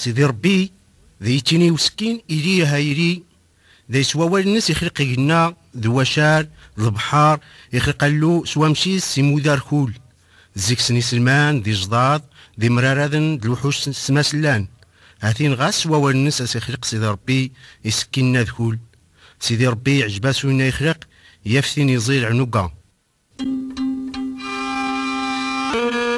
سيدي ربي ذيتيني وسكين إلي هايري ذي سوا الناس يخلق لنا ذو شار البحار يخلق له سوا مشيس سيمو دار كول زيك سني سلمان ذي جضاض ذي مرارادن ذي الوحوش سماسلان هاتين غاس سوا الناس يخلق سيدي ربي يسكننا ذكول سيدي ربي عجباسو إنا يخلق يفتين يزيل عنقا